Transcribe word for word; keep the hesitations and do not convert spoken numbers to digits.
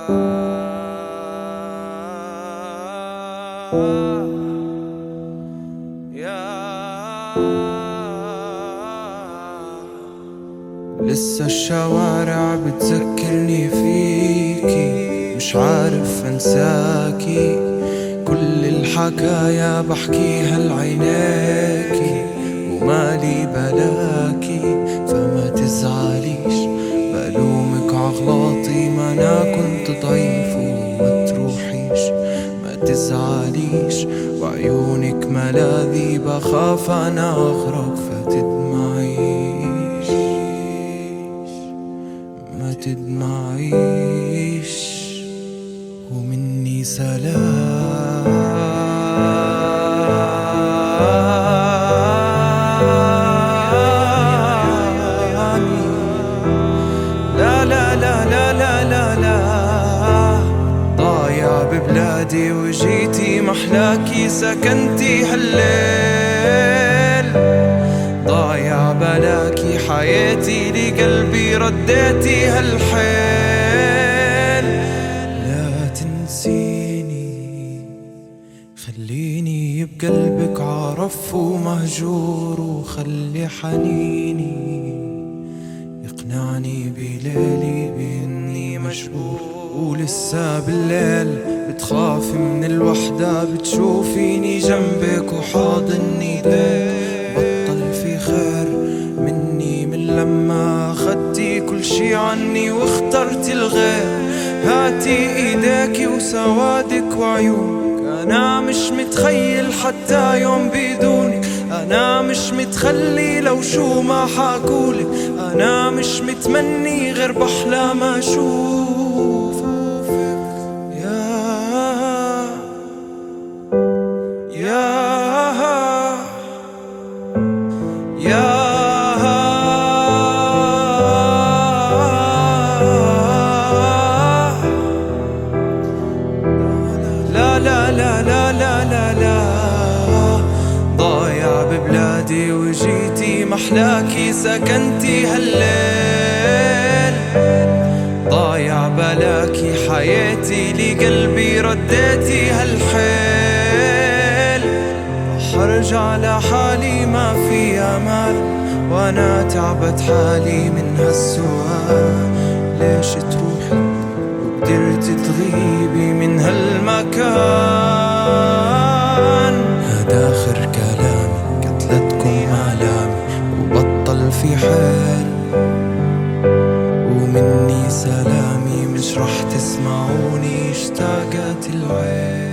لسه الشوارع بتذكرني فيكي، مش عارف انساكي. كل الحكايا بحكيها لعينيكي ومالي بلاكي، فما تزعليش بلومك عغلاطي، ما انا كنت ضعيف وما تروحيش. ما تزعليش وعيونك ملاذي، بخاف انا اغرق فتدمعيش. ما تدمعيش ومني سلام. لا لا لا لا لا لا لا، ضايع ببلادي وجيتي محلاكي سكنتي هالليل. ضايع بلاكي حياتي لقلبي رديتي هالحيل. لا تنسيني خليني بقلبك عرف ومهجور، وخلي حنيني يقنعني بليلي بإني مجبور. ولسه بالليل بتخافي من الوحدة، بتشوفيني جنبك وحاضني ليك. بطل في خير مني من لما أخدتي كل شي عني واخترتي الغير. هاتي ايديكي وسوادك وعيونك، أنا مش متخيل حتى يوم بدونك. أنا مش متخلي لو شو ما حاقولك، أنا مش متمني غير بحلم أشوفك. يا يا يا لا لا لا لا لا لا لا، ضايع ببلادي وجيتي محلاكي سكنتي هالليل. ضايع بلاكي حياتي لقلبي رديتي هالحيل. حرجع لحالي ما في امل، وانا تعبت حالي من هالسؤال. ليش تروحي وقدرتي تغيبي من هالمكان؟ هذا آخر كلامي، قتلتكم آلامي وبطل في حال. ومني سلامي مش رح تسمعوني، اشتاقت العين.